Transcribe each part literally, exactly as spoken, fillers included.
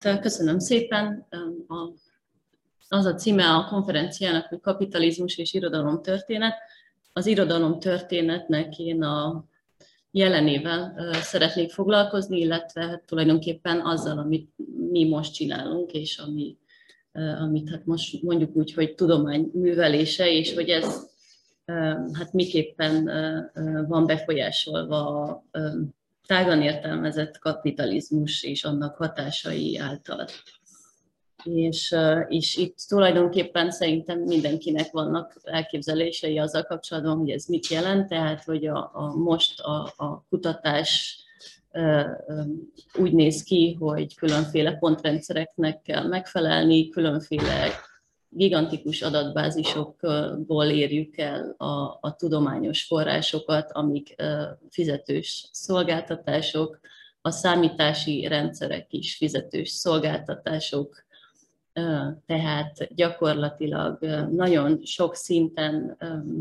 Köszönöm szépen. Az a címe a konferenciának, hogy Kapitalizmus és irodalomtörténet. Az irodalomtörténetnek én a jelenével szeretnék foglalkozni, illetve tulajdonképpen azzal, amit mi most csinálunk, és ami, amit hát most mondjuk úgy, hogy tudomány művelése, és hogy ez hát miképpen van befolyásolva a tágan értelmezett kapitalizmus és annak hatásai által. És, és itt tulajdonképpen szerintem mindenkinek vannak elképzelései azzal kapcsolatban, hogy ez mit jelent, tehát hogy a, a most a, a kutatás úgy néz ki, hogy különféle pontrendszereknek kell megfelelni, különféle gigantikus adatbázisokból érjük el a, a tudományos forrásokat, amik fizetős szolgáltatások, a számítási rendszerek is fizetős szolgáltatások, tehát gyakorlatilag nagyon sok szinten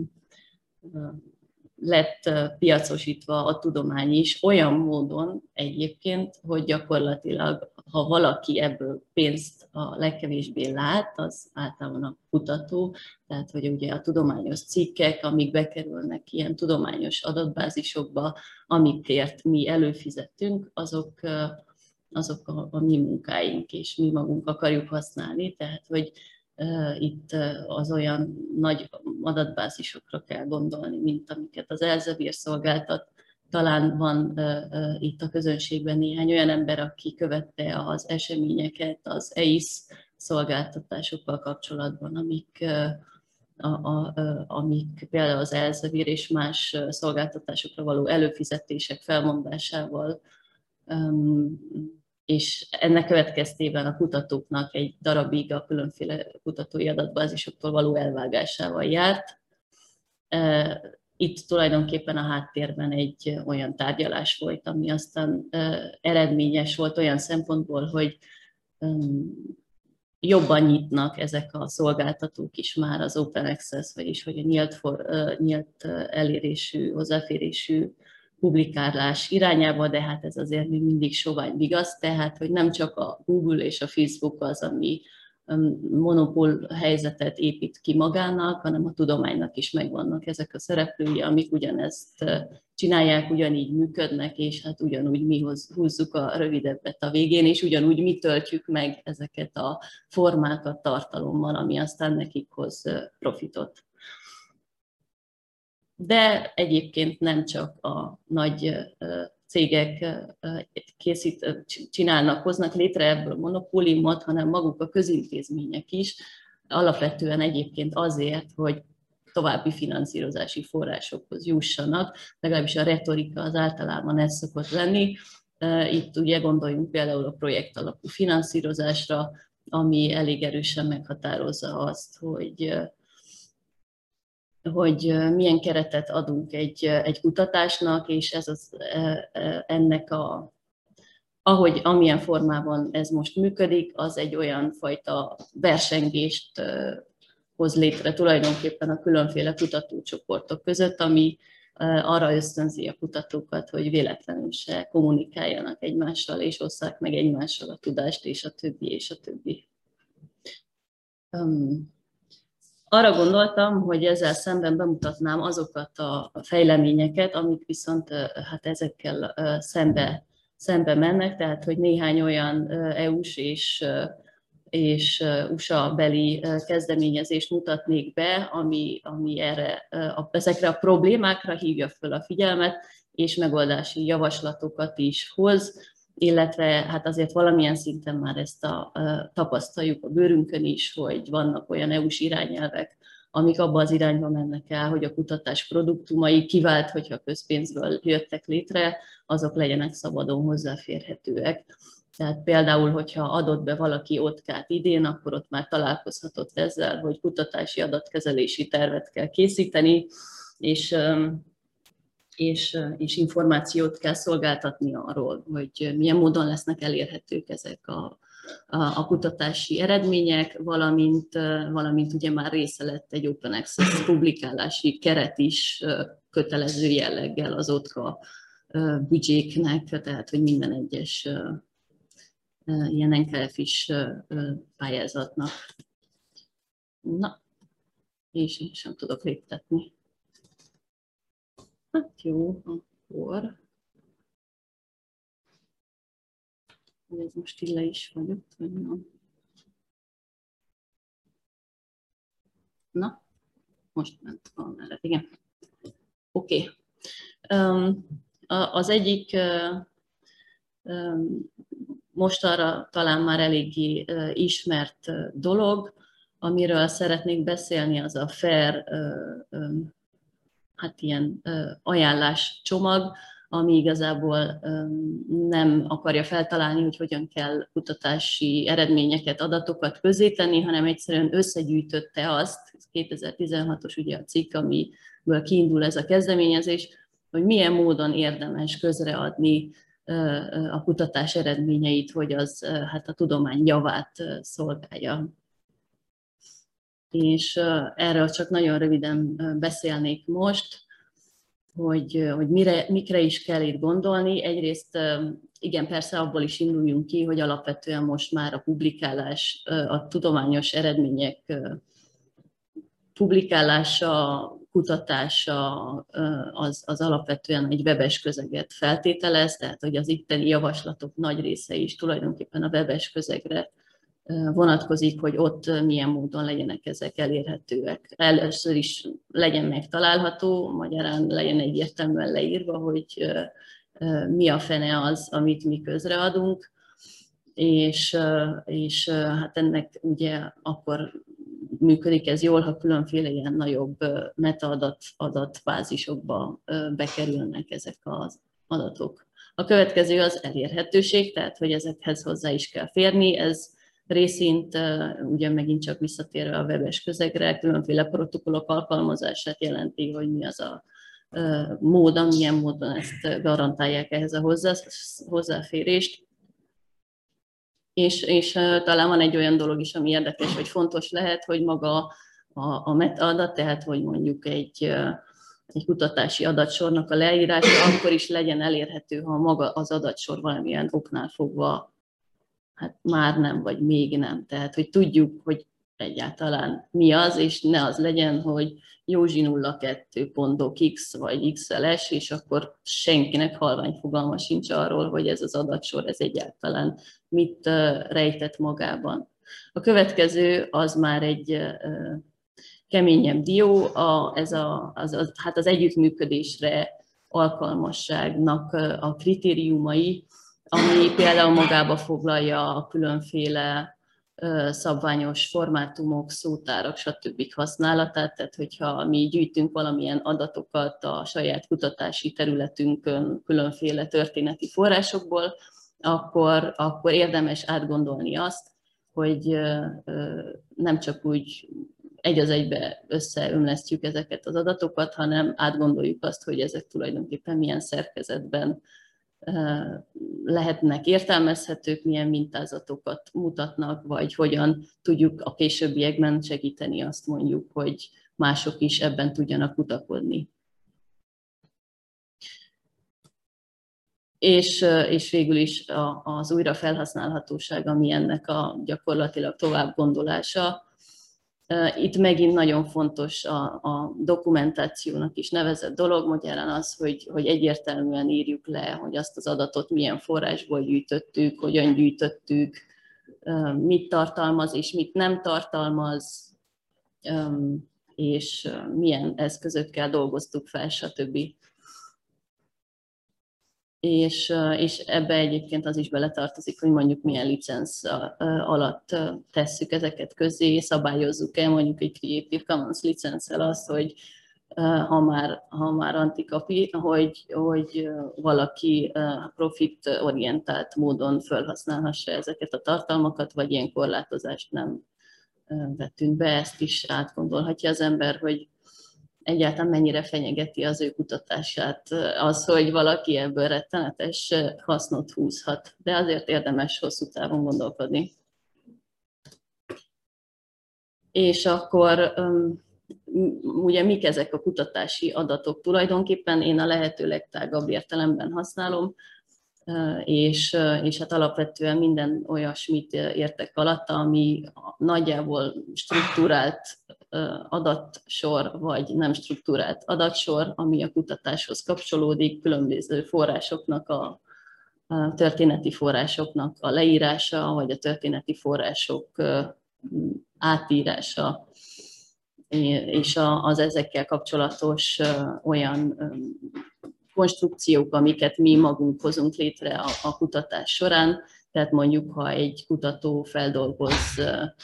lett piacosítva a tudomány is, olyan módon egyébként, hogy gyakorlatilag, ha valaki ebből pénzt a legkevésbé lát, az általában a kutató, tehát hogy ugye a tudományos cikkek, amik bekerülnek ilyen tudományos adatbázisokba, amikért mi előfizettünk, azok, azok a, a mi munkáink, és mi magunk akarjuk használni, tehát hogy Uh, itt uh, az olyan nagy adatbázisokra kell gondolni, mint amiket az Elsevier szolgáltat. Talán van uh, uh, itt a közönségben néhány olyan ember, aki követte az eseményeket az E I S szolgáltatásokkal kapcsolatban, amik, uh, a, a, uh, amik például az Elsevier és más szolgáltatásokra való előfizetések felmondásával um, és ennek következtében a kutatóknak egy darabig a különféle kutatói adatbázisoktól való elvágásával járt. Itt tulajdonképpen a háttérben egy olyan tárgyalás volt, ami aztán eredményes volt olyan szempontból, hogy jobban nyitnak ezek a szolgáltatók is már az Open Access, vagyis hogy a nyílt, for, nyílt elérésű, hozzáférésű publikálás irányába, de hát ez azért még mindig sovány vigasz, tehát hogy nem csak a Google és a Facebook az, ami monopól helyzetet épít ki magának, hanem a tudománynak is megvannak ezek a szereplői, amik ugyanezt csinálják, ugyanígy működnek, és hát ugyanúgy mi húzzuk a rövidebbet a végén, és ugyanúgy mi töltjük meg ezeket a formákat tartalommal, ami aztán nekik hoz profitot. De egyébként nem csak a nagy cégek készít, csinálnak, hoznak létre ebből monopóliumot, hanem maguk a közintézmények is, alapvetően egyébként azért, hogy további finanszírozási forrásokhoz jussanak, legalábbis a retorika az általában ez szokott lenni. Itt ugye gondoljunk például a projekt alapú finanszírozásra, ami elég erősen meghatározza azt, hogy hogy milyen keretet adunk egy, egy kutatásnak, és ez az, ennek a, ahogy amilyen formában ez most működik, az egy olyan fajta versengést hoz létre tulajdonképpen a különféle kutatócsoportok között, ami arra ösztönzi a kutatókat, hogy véletlenül se kommunikáljanak egymással, és osszák meg egymással a tudást, és a többi, és a többi. Um, Arra gondoltam, hogy ezzel szemben bemutatnám azokat a fejleményeket, amik viszont hát ezekkel szembe, szembe mennek, tehát hogy néhány olyan é u-s és, és u es á-beli kezdeményezést mutatnék be, ami, ami erre, ezekre a problémákra hívja föl a figyelmet, és megoldási javaslatokat is hoz, illetve hát azért valamilyen szinten már ezt a, a, tapasztaljuk a bőrünkön is, hogy vannak olyan é u-s irányelvek, amik abba az irányba mennek el, hogy a kutatás produktumai kivált, hogyha közpénzből jöttek létre, azok legyenek szabadon hozzáférhetőek. Tehát például, hogyha adott be valaki otkát idén, akkor ott már találkozhatott ezzel, hogy kutatási adatkezelési tervet kell készíteni, és És, és információt kell szolgáltatni arról, hogy milyen módon lesznek elérhetők ezek a, a, a kutatási eredmények, valamint, valamint ugye már része lett egy Open Access publikálási keret is kötelező jelleggel az OTKA büdzséknek, tehát hogy minden egyes ilyen en ká ef-is pályázatnak. Na, és én sem tudok léptetni. Hát jó, akkor... Ez most így le is vagyok, vagy nem? Na, most ment a mellett, igen. Oké. Okay. Az egyik mostanra talán már eléggí ismert dolog, amiről szeretnék beszélni, az a fair, hát ilyen ajánláscsomag, ami igazából nem akarja feltalálni, hogy hogyan kell kutatási eredményeket, adatokat közzétenni, hanem egyszerűen összegyűjtötte azt, kétezer-tizenhatos ugye a cikk, amiből kiindul ez a kezdeményezés, hogy milyen módon érdemes közreadni a kutatás eredményeit, hogy az hát a tudomány javát szolgálja. És erről csak nagyon röviden beszélnék most, hogy, hogy mire, mikre is kell itt gondolni. Egyrészt igen, persze abból is induljunk ki, hogy alapvetően most már a publikálás, a tudományos eredmények publikálása, kutatása az, az alapvetően egy webes közeget feltételez, tehát hogy az itteni javaslatok nagy része is tulajdonképpen a webes közegre vonatkozik, hogy ott milyen módon legyenek ezek elérhetőek. Először is legyen megtalálható, magyarán legyen egyértelműen leírva, hogy mi a fene az, amit mi közreadunk, és, és hát ennek ugye akkor működik ez jól, ha különféle ilyen nagyobb metaadat adatbázisokba bekerülnek ezek az adatok. A következő az elérhetőség, tehát hogy ezekhez hozzá is kell férni. Ez részint ugye megint csak visszatérve a webes közegre, különféle protokollok alkalmazását jelenti, hogy mi az a mód, milyen módon ezt garantálják ehhez a hozzáférést. És, és talán van egy olyan dolog is, ami érdekes, hogy fontos lehet, hogy maga a, a metaadat, tehát hogy mondjuk egy, egy kutatási adatsornak a leírása akkor is legyen elérhető, ha maga az adatsor valamilyen oknál fogva hát már nem, vagy még nem. Tehát, hogy tudjuk, hogy egyáltalán mi az, és ne az legyen, hogy Józsi nulla kettő pont docx vagy iksz el es, és akkor senkinek halvány fogalma sincs arról, hogy ez az adatsor, ez egyáltalán mit rejtett magában. A következő az már egy keményebb dió, a, ez a, az, az, hát az együttműködésre alkalmasságnak a kritériumai, ami például magába foglalja a különféle szabványos formátumok, szótárak, stb. Használatát, tehát hogyha mi gyűjtünk valamilyen adatokat a saját kutatási területünkön különféle történeti forrásokból, akkor, akkor érdemes átgondolni azt, hogy nem csak úgy egy az egybe összeömlesztjük ezeket az adatokat, hanem átgondoljuk azt, hogy ezek tulajdonképpen milyen szerkezetben lehetnek értelmezhetők, milyen mintázatokat mutatnak, vagy hogyan tudjuk a későbbiekben segíteni azt mondjuk, hogy mások is ebben tudjanak kutakodni. És, és végül is az újrafelhasználhatóság, ami ennek a gyakorlatilag tovább gondolása. Itt megint nagyon fontos a, a dokumentációnak is nevezett dolog, magyarán az, hogy, hogy egyértelműen írjuk le, hogy azt az adatot milyen forrásból gyűjtöttük, hogyan gyűjtöttük, mit tartalmaz és mit nem tartalmaz, és milyen eszközökkel dolgoztuk fel, stb. És, és ebbe egyébként az is beletartozik, hogy mondjuk milyen licenc alatt tesszük ezeket közé, szabályozzuk-e mondjuk egy Creative Commons licenszel azt, hogy ha már, ha már antikapi, hogy, hogy valaki profit-orientált módon felhasználhassa ezeket a tartalmakat, vagy ilyen korlátozást nem vettünk be, ezt is átgondolhatja az ember, hogy egyáltalán mennyire fenyegeti az ő kutatását az, hogy valaki ebből rettenetes hasznot húzhat. De azért érdemes hosszú távon gondolkodni. És akkor ugye mik ezek a kutatási adatok? Tulajdonképpen én a lehető legtágabb értelemben használom. és, és hát alapvetően minden olyasmit értek alatta, ami nagyjából struktúrált adatsor, vagy nem struktúrált adatsor, ami a kutatáshoz kapcsolódik, különböző forrásoknak a, a történeti forrásoknak a leírása, vagy a történeti források átírása, és az ezekkel kapcsolatos olyan konstrukciók, amiket mi magunk hozunk létre a, a kutatás során. Tehát mondjuk, ha egy kutató feldolgoz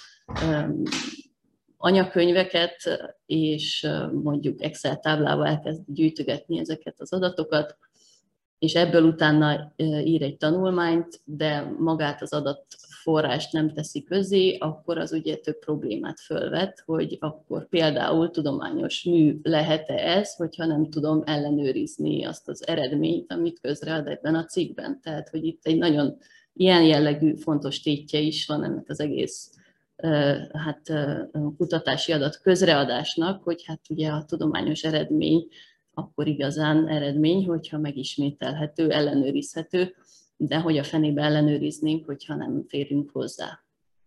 anyakönyveket, és mondjuk Excel táblába elkezd gyűjtögetni ezeket az adatokat, és ebből utána ír egy tanulmányt, de magát az adatforrást nem teszi közzé, akkor az ugye több problémát fölvet, hogy akkor például tudományos mű lehet-e ez, hogyha nem tudom ellenőrizni azt az eredményt, amit közread ebben a cikkben. Tehát, hogy itt egy nagyon ilyen jellegű fontos tétje is van ennek az egész hát, kutatási adat közreadásnak, hogy hát ugye a tudományos eredmény akkor igazán eredmény, hogyha megismételhető, ellenőrizhető, de hogy a fenébe ellenőriznénk, hogyha nem férünk hozzá.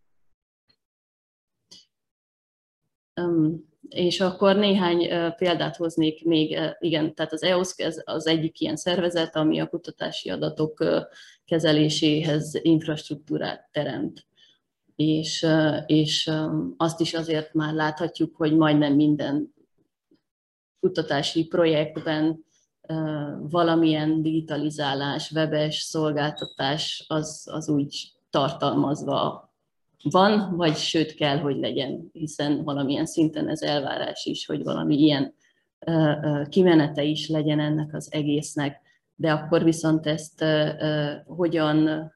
Um, és akkor néhány uh, példát hoznék még, uh, igen, tehát az E O S Z ez az egyik ilyen szervezet, ami a kutatási adatok uh, kezeléséhez infrastruktúrát teremt. És, uh, és um, azt is azért már láthatjuk, hogy majdnem minden kutatási projektben valamilyen digitalizálás, webes szolgáltatás az, az úgy tartalmazva van, vagy sőt kell, hogy legyen, hiszen valamilyen szinten ez elvárás is, hogy valami ilyen kimenete is legyen ennek az egésznek, de akkor viszont ezt hogyan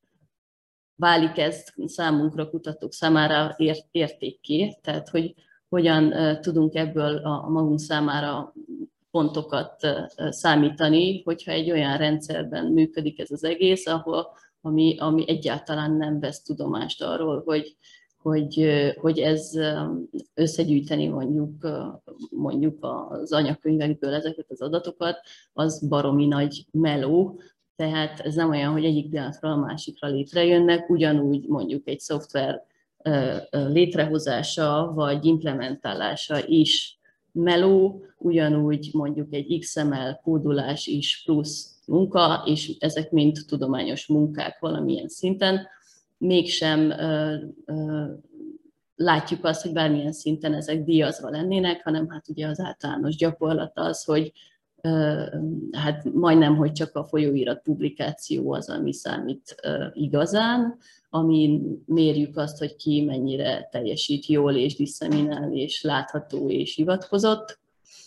válik ez számunkra, kutatók számára értékké, tehát hogy hogyan tudunk ebből a magunk számára pontokat számítani, hogyha egy olyan rendszerben működik ez az egész, ahol, ami, ami egyáltalán nem vesz tudomást arról, hogy, hogy, hogy ez összegyűjteni mondjuk, mondjuk az anyakönyvekből ezeket az adatokat, az baromi nagy meló, tehát ez nem olyan, hogy egyik pillanatról a másikra létrejönnek, ugyanúgy mondjuk egy szoftver létrehozása vagy implementálása is meló, ugyanúgy mondjuk egy iksz em el kódolás is plusz munka, és ezek mind tudományos munkák valamilyen szinten. Mégsem ö, ö, látjuk azt, hogy bármilyen szinten ezek díjazva lennének, hanem hát ugye az általános gyakorlat az, hogy ö, hát majdnem, hogy csak a folyóirat publikáció az, ami számít ö, igazán, amin mérjük azt, hogy ki mennyire teljesít jól és diszeminál és látható és hivatkozott.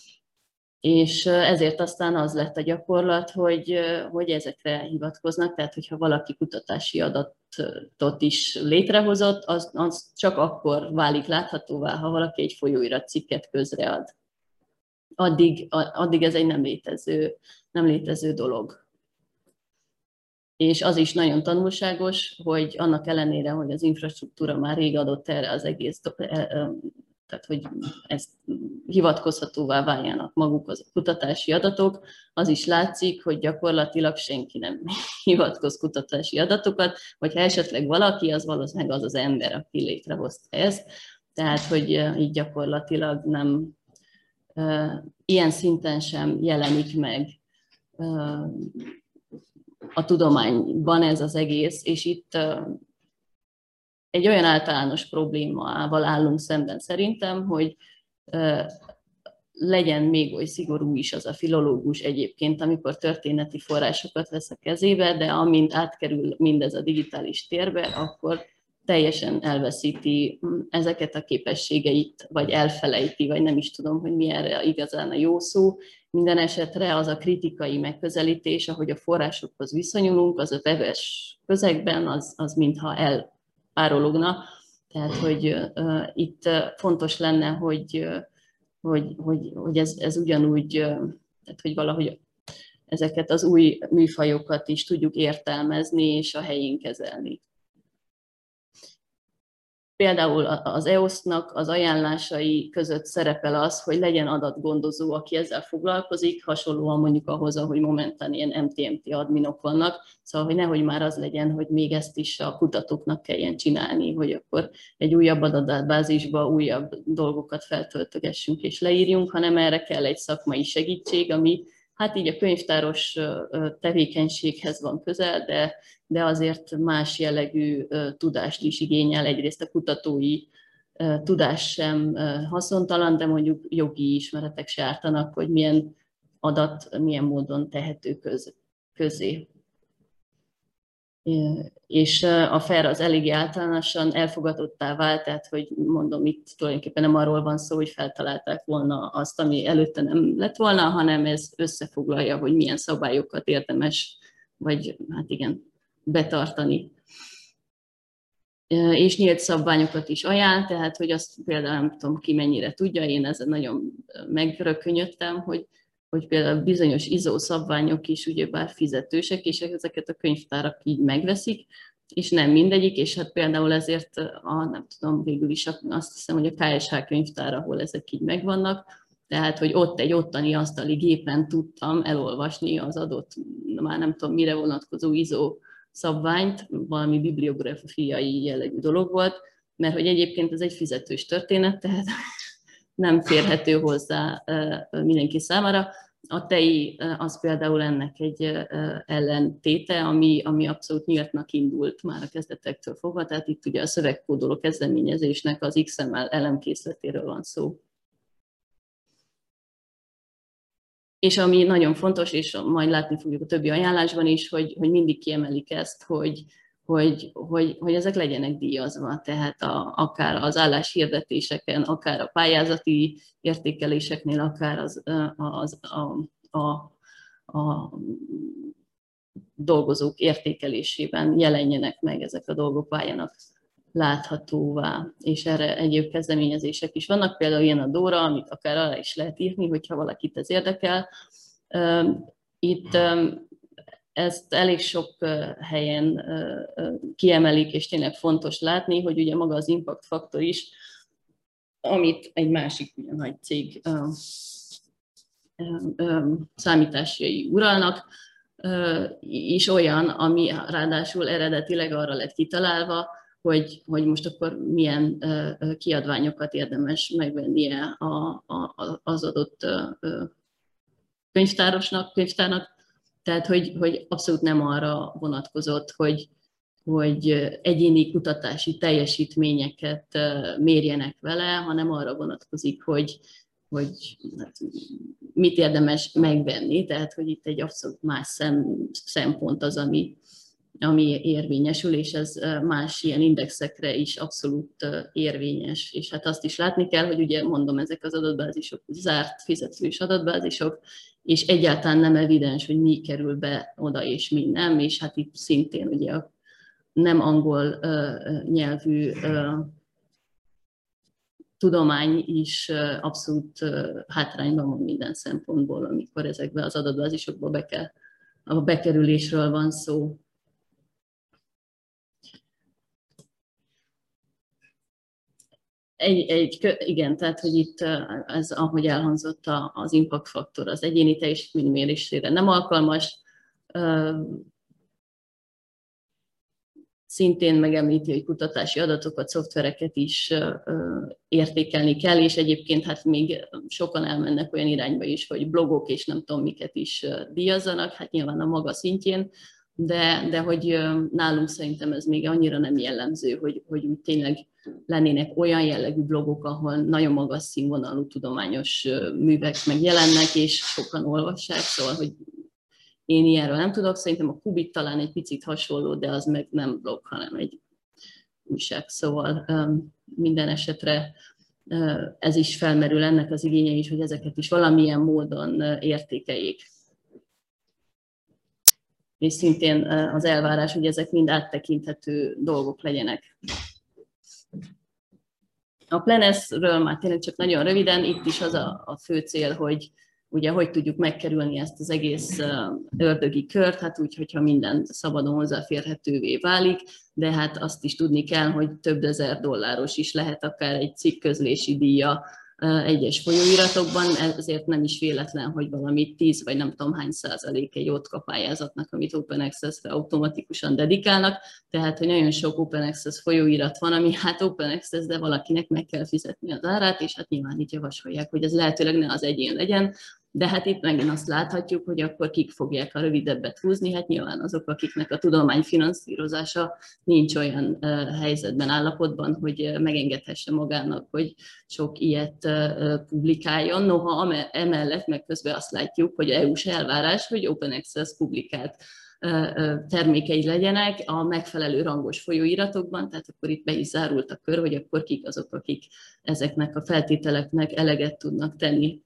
És ezért aztán az lett a gyakorlat, hogy, hogy ezekre hivatkoznak, tehát hogyha valaki kutatási adatot is létrehozott, az, az csak akkor válik láthatóvá, ha valaki egy folyóirat cikket közread. Addig, addig ez egy nem létező, nem létező dolog. És az is nagyon tanulságos, hogy annak ellenére, hogy az infrastruktúra már rég adott erre az egész, tehát hogy ezt hivatkozhatóvá váljanak maguk az kutatási adatok, az is látszik, hogy gyakorlatilag senki nem hivatkoz kutatási adatokat, vagy ha esetleg valaki, az valószínűleg az az ember, aki létrehozta ezt. Tehát, hogy így gyakorlatilag nem ilyen szinten sem jelenik meg a tudományban ez az egész, és itt egy olyan általános problémával állunk szemben szerintem, hogy legyen még oly szigorú is az a filológus egyébként, amikor történeti forrásokat vesz a kezébe, de amint átkerül mindez a digitális térbe, akkor teljesen elveszíti ezeket a képességeit, vagy elfelejti, vagy nem is tudom, hogy mi erre igazán a jó szó. Minden esetre az a kritikai megközelítés, ahogy a forrásokhoz viszonyulunk, az a webes közegben, az, az mintha elpárologna. Tehát, hogy uh, itt fontos lenne, hogy, uh, hogy, hogy, hogy ez, ez ugyanúgy, uh, tehát, hogy valahogy ezeket az új műfajokat is tudjuk értelmezni, és a helyén kezelni. Például az e o esz-nak az ajánlásai között szerepel az, hogy legyen adatgondozó, aki ezzel foglalkozik, hasonlóan mondjuk ahhoz, ahogy momentán ilyen em té em té adminok vannak, szóval, hogy nehogy már az legyen, hogy még ezt is a kutatóknak kelljen csinálni, hogy akkor egy újabb adatbázisba újabb dolgokat feltöltögessünk és leírjunk, hanem erre kell egy szakmai segítség, ami hát így a könyvtáros tevékenységhez van közel, de, de azért más jellegű tudást is igényel. Egyrészt a kutatói tudás sem haszontalan, de mondjuk jogi ismeretek se ártanak, hogy milyen adat milyen módon tehető köz, közé. És a FAIR az eléggé általánosan elfogadottá vált, tehát hogy mondom, itt tulajdonképpen nem arról van szó, hogy feltalálták volna azt, ami előtte nem lett volna, hanem ez összefoglalja, hogy milyen szabályokat érdemes, vagy hát igen, betartani. És nyílt szabványokat is ajánl, tehát hogy azt például nem tudom ki mennyire tudja, én ezen nagyon megrökönyödtem, hogy hogy például bizonyos i es o szabványok is ugyebár fizetősek, és ezeket a könyvtárak így megveszik, és nem mindegyik, és hát például ezért a, nem tudom, végül is azt hiszem, hogy a ká es há könyvtár, ahol ezek így megvannak, tehát, hogy ott egy ottani asztali gépen tudtam elolvasni az adott, már nem tudom mire vonatkozó i es o szabványt, valami bibliográfiai jellegű dolog volt, mert hogy egyébként ez egy fizetős történet, tehát nem férhető hozzá mindenki számára. A tei az például ennek egy ellentéte, ami, ami abszolút nyíltnak indult már a kezdetektől fogva, tehát itt ugye a szövegkódoló kezdeményezésnek az iksz em el elemkészletéről van szó. És ami nagyon fontos, és majd látni fogjuk a többi ajánlásban is, hogy, hogy mindig kiemelik ezt, hogy, hogy, hogy, hogy ezek legyenek díjazva, tehát a, akár az álláshirdetéseken, akár a pályázati értékeléseknél, akár az, az, a, a, a dolgozók értékelésében jelenjenek meg ezek a dolgok, váljanak láthatóvá, és erre egyéb kezdeményezések is vannak, például ilyen a Dóra, amit akár alá is lehet írni, hogyha valakit ez érdekel. Itt ezt elég sok helyen kiemelik, és tényleg fontos látni, hogy ugye maga az impact faktor is, amit egy másik nagy cég számításai uralnak, is olyan, ami ráadásul eredetileg arra lett kitalálva, hogy, hogy most akkor milyen kiadványokat érdemes megvennie a, a, az adott könyvtárosnak, könyvtárnak. Tehát, hogy, hogy abszolút nem arra vonatkozott, hogy, hogy egyéni kutatási teljesítményeket mérjenek vele, hanem arra vonatkozik, hogy, hogy hát, mit érdemes megvenni. Tehát, hogy itt egy abszolút más szem, szempont az, ami, ami érvényesül, és ez más ilyen indexekre is abszolút érvényes. És hát azt is látni kell, hogy ugye mondom, ezek az adatbázisok zárt fizetős adatbázisok, és egyáltalán nem evidens, hogy mi kerül be oda és mi nem, és hát itt szintén ugye a nem angol uh, nyelvű uh, tudomány is uh, abszolút uh, hátrányban van minden szempontból, amikor ezekbe az adatbázisokba be kell, a bekerülésről van szó. Egy, egy, igen, tehát, hogy itt ez, ahogy elhangzott, az impact faktor az egyéni teljesítménymérésére nem alkalmas. Szintén megemlíti, hogy kutatási adatokat, szoftvereket is értékelni kell, és egyébként hát még sokan elmennek olyan irányba is, hogy blogok és nem tudom miket is díjazzanak, hát nyilván a maga szintjén, de, de hogy nálunk szerintem ez még annyira nem jellemző, hogy, hogy úgy tényleg lennének olyan jellegű blogok, ahol nagyon magas színvonalú tudományos művek megjelennek, és sokan olvassák, szóval, hogy én ilyenről nem tudok, szerintem a Qubit talán egy picit hasonló, de az meg nem blog, hanem egy újság, szóval minden esetre ez is felmerül, ennek az igénye is, hogy ezeket is valamilyen módon értékeljék. És szintén az elvárás, hogy ezek mind áttekinthető dolgok legyenek. A Planessről már tényleg csak nagyon röviden, itt is az a, a fő cél, hogy, ugye hogy tudjuk megkerülni ezt az egész ördögi kört, hát úgy, hogyha minden szabadon hozzáférhetővé válik, de hát azt is tudni kell, hogy több ezer dolláros is lehet akár egy cikkközlési díja egyes folyóiratokban, ezért nem is véletlen, hogy valami tíz vagy nem tudom hány százalék egy OTCA pályázatnak, amit Open Access-re automatikusan dedikálnak, tehát hogy nagyon sok Open Access folyóirat van, ami hát Open Access, de valakinek meg kell fizetni az árát, és hát nyilván itt javasolják, hogy ez lehetőleg ne az egyén legyen, de hát itt megint azt láthatjuk, hogy akkor kik fogják a rövidebbet húzni, hát nyilván azok, akiknek a tudomány finanszírozása nincs olyan uh, helyzetben, állapotban, hogy uh, megengedhesse magának, hogy sok ilyet uh, publikáljon. Noha emellett meg közben azt látjuk, hogy é u-s elvárás, hogy Open Access publikált uh, termékei legyenek a megfelelő rangos folyóiratokban, tehát akkor itt be is zárult a kör, hogy akkor kik azok, akik ezeknek a feltételeknek eleget tudnak tenni.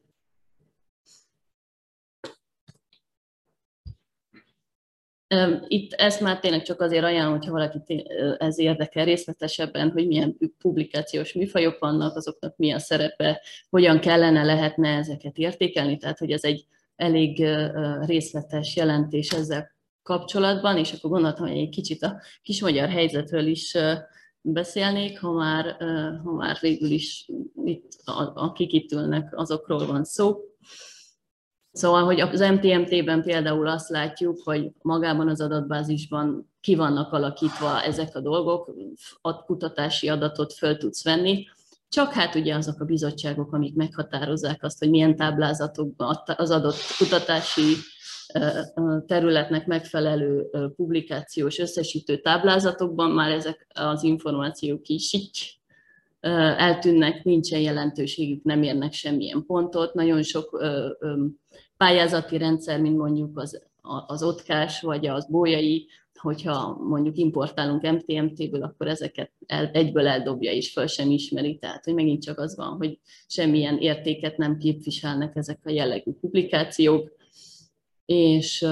Itt ezt már tényleg csak azért ajánlom, hogyha valakit ez érdekel részletesebben, hogy milyen publikációs műfajok vannak, azoknak mi a szerepe, hogyan kellene, lehetne ezeket értékelni, tehát hogy ez egy elég részletes jelentés ezzel kapcsolatban, és akkor gondoltam, hogy egy kicsit a kis magyar helyzetről is beszélnék, ha már, ha már végül is itt, akik itt ülnek, azokról van szó. Szóval, hogy az em té em té-ben például azt látjuk, hogy magában az adatbázisban ki vannak alakítva ezek a dolgok, kutatási adatot föl tudsz venni, csak hát ugye azok a bizottságok, amik meghatározzák azt, hogy milyen táblázatokban az adott kutatási területnek megfelelő publikációs összesítő táblázatokban már ezek az információk is így eltűnnek, nincsen jelentőségük, nem érnek semmilyen pontot. Nagyon sok pályázati rendszer, mint mondjuk az, az otkás vagy az bolyai, hogyha mondjuk importálunk em té em té-ből, akkor ezeket el, egyből eldobja és föl sem ismeri. Tehát, hogy megint csak az van, hogy semmilyen értéket nem képviselnek ezek a jellegű publikációk, és,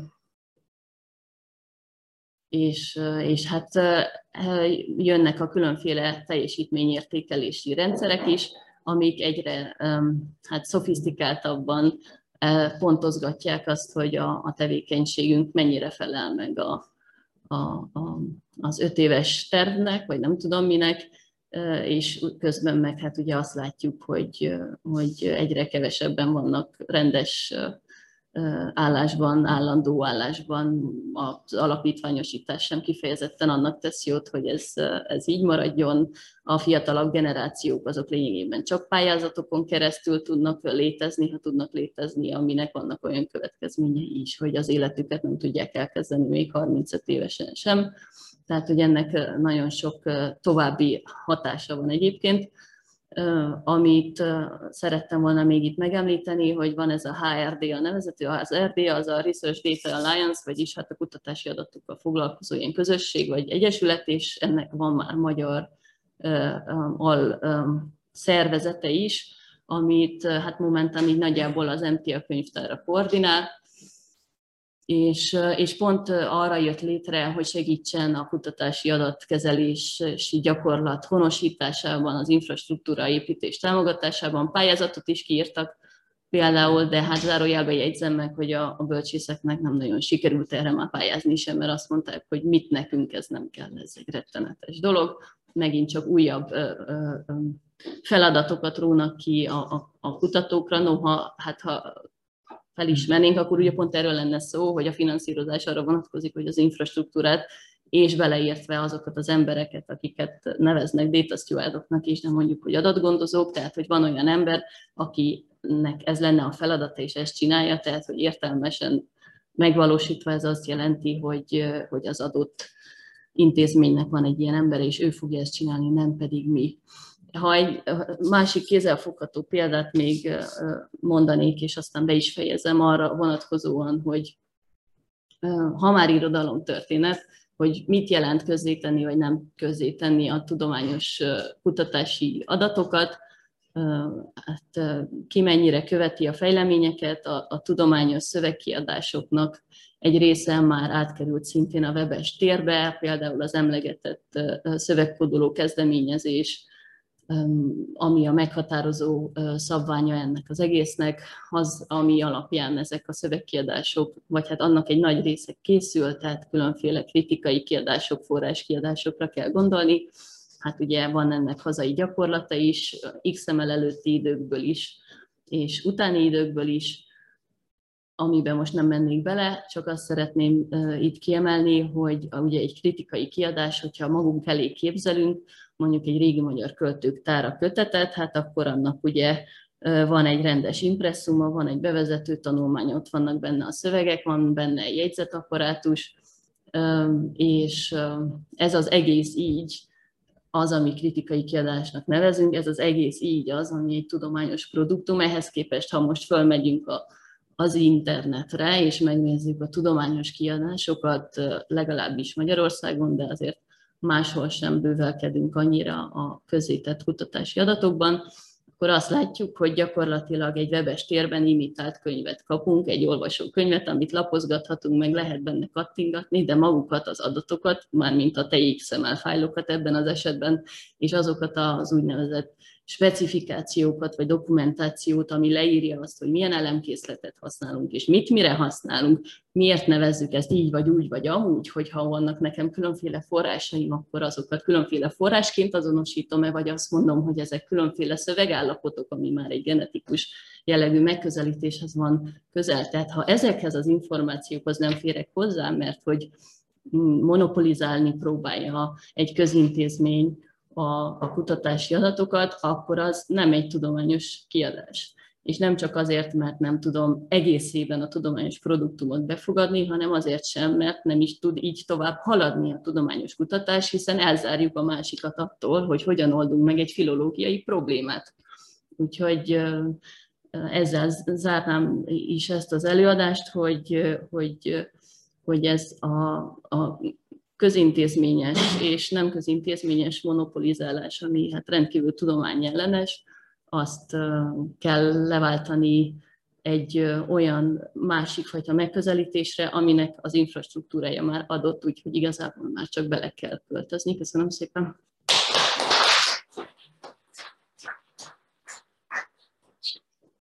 és, és hát jönnek a különféle teljesítményértékelési rendszerek is, amik egyre hát, szofisztikáltabban pontozgatják azt, hogy a, a tevékenységünk mennyire felel meg a, a, a, az öt éves tervnek, vagy nem tudom minek, és közben meg hát ugye azt látjuk, hogy, hogy egyre kevesebben vannak rendes állásban, állandó állásban, az alapítványosítás sem kifejezetten annak tesz jót, hogy ez, ez így maradjon. A fiatalabb generációk azok lényegében csak pályázatokon keresztül tudnak létezni, ha tudnak létezni, aminek vannak olyan következményei is, hogy az életüket nem tudják elkezdeni még harmincöt évesen sem. Tehát, hogy ennek nagyon sok további hatása van egyébként. Amit szerettem volna még itt megemlíteni, hogy van ez a há er dé, a nevezető, az er dé, az a Research Data Alliance, vagyis hát a kutatási adatokkal foglalkozó ilyen közösség vagy egyesület, és ennek van már magyar al szervezete is, amit hát momentán így nagyjából az em té á könyvtárra koordinál, És, és pont arra jött létre, hogy segítsen a kutatási adatkezelési gyakorlat honosításában, az infrastruktúra építés támogatásában. Pályázatot is kiírtak például, de hát zárójelben jegyzem meg, hogy a, a bölcsészeknek nem nagyon sikerült erre már pályázni sem, mert azt mondták, hogy mit nekünk ez nem kell, ez egy rettenetes dolog. Megint csak újabb ö, ö, ö, feladatokat rónak ki a, a, a kutatókra, noha hát ha felismernénk, akkor ugye pont erről lenne szó, hogy a finanszírozás arra vonatkozik, hogy az infrastruktúrát és beleértve azokat az embereket, akiket neveznek data stewardoknak is, de mondjuk, hogy adatgondozók, tehát hogy van olyan ember, akinek ez lenne a feladata, és ezt csinálja, tehát hogy értelmesen megvalósítva ez azt jelenti, hogy, hogy az adott intézménynek van egy ilyen ember, és ő fogja ezt csinálni, nem pedig mi. Ha egy másik kézzelfogható példát még mondanék, és aztán be is fejezem arra vonatkozóan, hogy ha már irodalomtörténet, hogy mit jelent közzétenni, vagy nem közzétenni a tudományos kutatási adatokat, hát ki mennyire követi a fejleményeket, a, a tudományos szövegkiadásoknak egy része már átkerült szintén a webes térbe, például az emlegetett szövegkódoló kezdeményezés, ami a meghatározó szabványa ennek az egésznek, az, ami alapján ezek a szövegkiadások, vagy hát annak egy nagy része készül, tehát különféle kritikai kiadások, forráskiadásokra kell gondolni. Hát ugye van ennek hazai gyakorlata is, iksz em el előtti időkből is, és utáni időkből is, amiben most nem mennék bele, csak azt szeretném uh, itt kiemelni, hogy uh, ugye egy kritikai kiadás, hogyha magunk elé képzelünk, mondjuk egy régi magyar költők tára kötetet, hát akkor annak ugye uh, van egy rendes impresszuma, van egy bevezető tanulmány, ott vannak benne a szövegek, van benne egy jegyzetapparátus, uh, és uh, ez az egész így, az, ami kritikai kiadásnak nevezünk, ez az egész így az, ami egy tudományos produktum. Ehhez képest, ha most fölmegyünk a az internetre, és megnézzük a tudományos kiadásokat, legalábbis Magyarországon, de azért máshol sem bővelkedünk annyira a közzétett kutatási adatokban, akkor azt látjuk, hogy gyakorlatilag egy webes térben imitált könyvet kapunk, egy olvasókönyvet, amit lapozgathatunk, meg lehet benne kattingatni, de magukat az adatokat, mármint a té iksz em el fájlokat ebben az esetben, és azokat az úgynevezett specifikációkat, vagy dokumentációt, ami leírja azt, hogy milyen elemkészletet használunk, és mit mire használunk, miért nevezzük ezt így, vagy úgy, vagy amúgy, hogyha vannak nekem különféle forrásaim, akkor azokat különféle forrásként azonosítom-e, vagy azt mondom, hogy ezek különféle szövegállapotok, ami már egy genetikus jellegű megközelítéshez van közel. Tehát ha ezekhez az információkhoz nem férek hozzá, mert hogy monopolizálni próbálja egy közintézmény a, a kutatási adatokat, akkor az nem egy tudományos kiadás. És nem csak azért, mert nem tudom egészében a tudományos produktumot befogadni, hanem azért sem, mert nem is tud így tovább haladni a tudományos kutatás, hiszen elzárjuk a másikat attól, hogy hogyan oldunk meg egy filológiai problémát. Úgyhogy ezzel zárnám is ezt az előadást, hogy, hogy, hogy ez a, a közintézményes és nem közintézményes monopolizálás, ami hát rendkívül tudományellenes, azt kell leváltani egy olyan másik fajta megközelítésre, aminek az infrastruktúrája már adott, úgyhogy igazából már csak bele kell költözni. Köszönöm szépen!